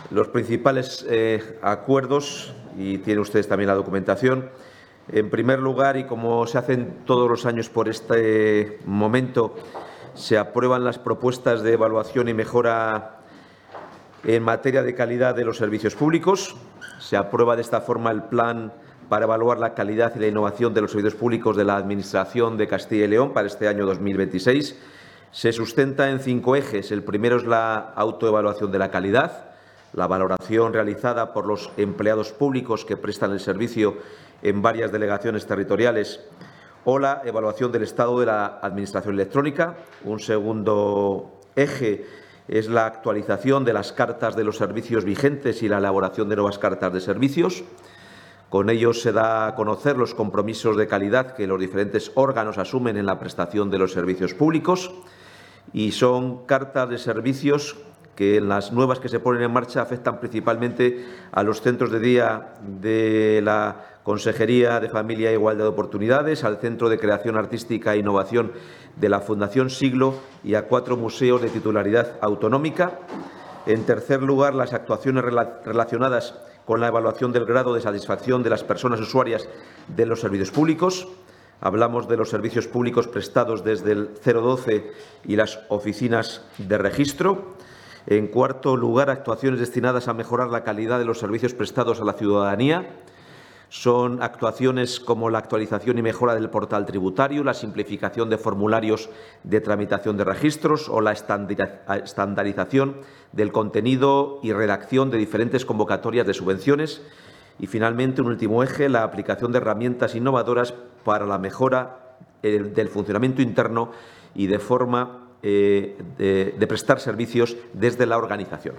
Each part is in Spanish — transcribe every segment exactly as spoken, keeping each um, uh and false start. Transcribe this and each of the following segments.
Los principales eh, acuerdos, y tienen ustedes también la documentación. En primer lugar, y como se hacen todos los años por este momento, se aprueban las propuestas de evaluación y mejora en materia de calidad de los servicios públicos. Se aprueba de esta forma el plan para evaluar la calidad y la innovación de los servicios públicos de la Administración de Castilla y León para este año dos mil veintiséis. Se sustenta en cinco ejes. El primero es la autoevaluación de la calidad, la valoración realizada por los empleados públicos que prestan el servicio en varias delegaciones territoriales, o la evaluación del estado de la Administración electrónica. Un segundo eje es la actualización de las cartas de los servicios vigentes y la elaboración de nuevas cartas de servicios. Con ello se da a conocer los compromisos de calidad que los diferentes órganos asumen en la prestación de los servicios públicos, y son cartas de servicios que en las nuevas que se ponen en marcha afectan principalmente a los centros de día de la Consejería de Familia e Igualdad de Oportunidades, al Centro de Creación Artística e Innovación de la Fundación Siglo y a cuatro museos de titularidad autonómica. En tercer lugar, las actuaciones relacionadas con la evaluación del grado de satisfacción de las personas usuarias de los servicios públicos. Hablamos de los servicios públicos prestados desde el cero doce y las oficinas de registro. En cuarto lugar, actuaciones destinadas a mejorar la calidad de los servicios prestados a la ciudadanía. Son actuaciones como la actualización y mejora del portal tributario, la simplificación de formularios de tramitación de registros o la estandarización del contenido y redacción de diferentes convocatorias de subvenciones. Y, finalmente, un último eje, la aplicación de herramientas innovadoras para la mejora del funcionamiento interno y de forma eh, de, de prestar servicios desde la organización.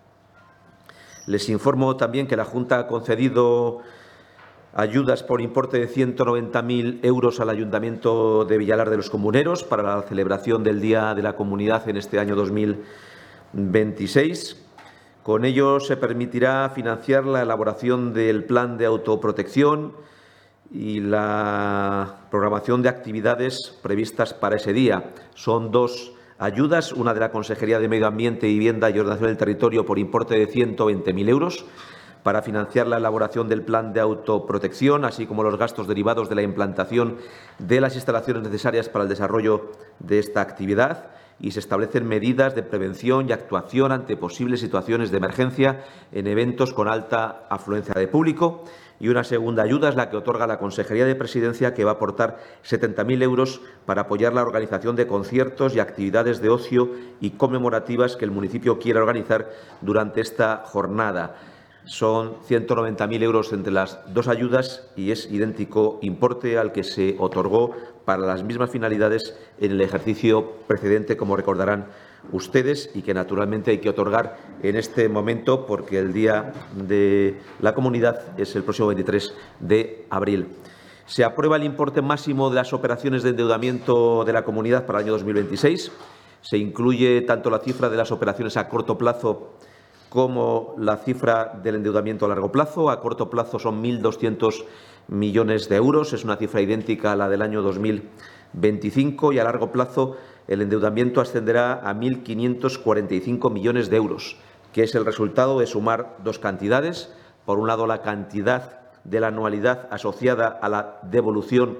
Les informo también que la Junta ha concedido ayudas por importe de ciento noventa mil euros al Ayuntamiento de Villalar de los Comuneros para la celebración del Día de la Comunidad en este año dos mil veintiséis. Con ello se permitirá financiar la elaboración del plan de autoprotección y la programación de actividades previstas para ese día. Son dos ayudas, una de la Consejería de Medio Ambiente, Vivienda y Ordenación del Territorio por importe de ciento veinte mil euros para financiar la elaboración del plan de autoprotección, así como los gastos derivados de la implantación de las instalaciones necesarias para el desarrollo de esta actividad, y se establecen medidas de prevención y actuación ante posibles situaciones de emergencia en eventos con alta afluencia de público. Y una segunda ayuda es la que otorga la Consejería de Presidencia, que va a aportar setenta mil euros para apoyar la organización de conciertos y actividades de ocio y conmemorativas que el municipio quiera organizar durante esta jornada. Son ciento noventa mil euros entre las dos ayudas y es idéntico importe al que se otorgó para las mismas finalidades en el ejercicio precedente, como recordarán ustedes, y que naturalmente hay que otorgar en este momento porque el Día de la Comunidad es el próximo veintitrés de abril. Se aprueba el importe máximo de las operaciones de endeudamiento de la comunidad para el año dos mil veintiséis. Se incluye tanto la cifra de las operaciones a corto plazo como la cifra del endeudamiento a largo plazo. A corto plazo son mil doscientos millones de euros, es una cifra idéntica a la del año dos mil veinticinco, y a largo plazo el endeudamiento ascenderá a mil quinientos cuarenta y cinco millones de euros, que es el resultado de sumar dos cantidades. Por un lado, la cantidad de la anualidad asociada a la devolución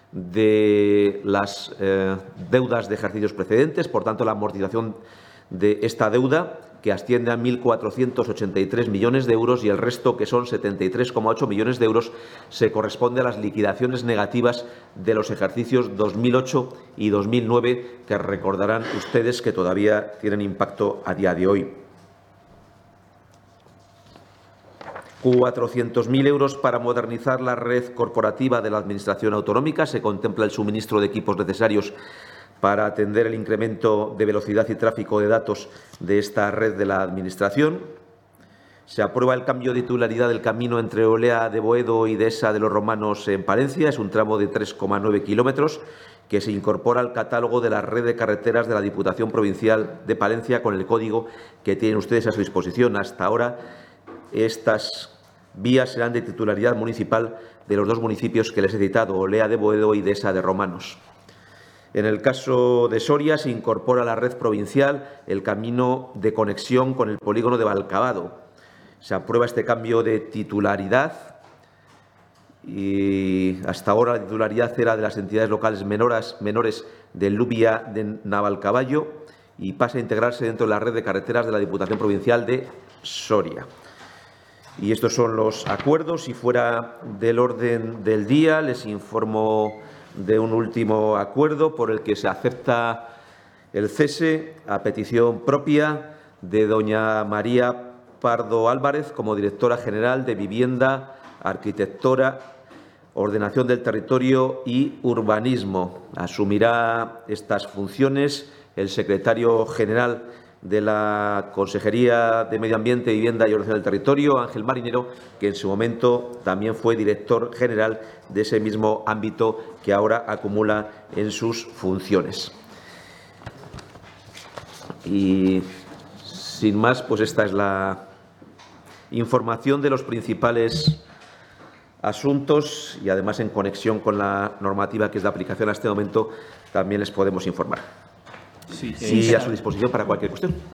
de las eh, deudas de ejercicios precedentes, por tanto, la amortización de esta deuda, que asciende a mil cuatrocientos ochenta y tres millones de euros, y el resto, que son setenta y tres coma ocho millones de euros, se corresponde a las liquidaciones negativas de los ejercicios dos mil ocho y dos mil nueve, que recordarán ustedes que todavía tienen impacto a día de hoy. cuatrocientos mil euros para modernizar la red corporativa de la Administración autonómica. Se contempla el suministro de equipos necesarios para atender el incremento de velocidad y tráfico de datos de esta red de la Administración. Se aprueba el cambio de titularidad del camino entre Olea de Boedo y Dehesa de los Romanos en Palencia. Es un tramo de tres coma nueve kilómetros que se incorpora al catálogo de la red de carreteras de la Diputación Provincial de Palencia con el código que tienen ustedes a su disposición. Hasta ahora, estas vías serán de titularidad municipal de los dos municipios que les he citado, Olea de Boedo y Dehesa de Romanos. En el caso de Soria, se incorpora a la red provincial el camino de conexión con el polígono de Valcavado. Se aprueba este cambio de titularidad y hasta ahora la titularidad era de las entidades locales menores, menores de Lubia de Navalcaballo y pasa a integrarse dentro de la red de carreteras de la Diputación Provincial de Soria. Y estos son los acuerdos. Y fuera del orden del día, les informo de un último acuerdo por el que se acepta el cese a petición propia de doña María Pardo Álvarez como directora general de Vivienda, Arquitectura, Ordenación del Territorio y Urbanismo. Asumirá estas funciones el secretario general de la Consejería de Medio Ambiente, Vivienda y Ordenación del Territorio, Ángel Marinero, que en su momento también fue director general de ese mismo ámbito que ahora acumula en sus funciones. Y sin más, pues esta es la información de los principales asuntos y, además, en conexión con la normativa que es de aplicación a este momento, también les podemos informar. Sí, y a su disposición para cualquier cuestión.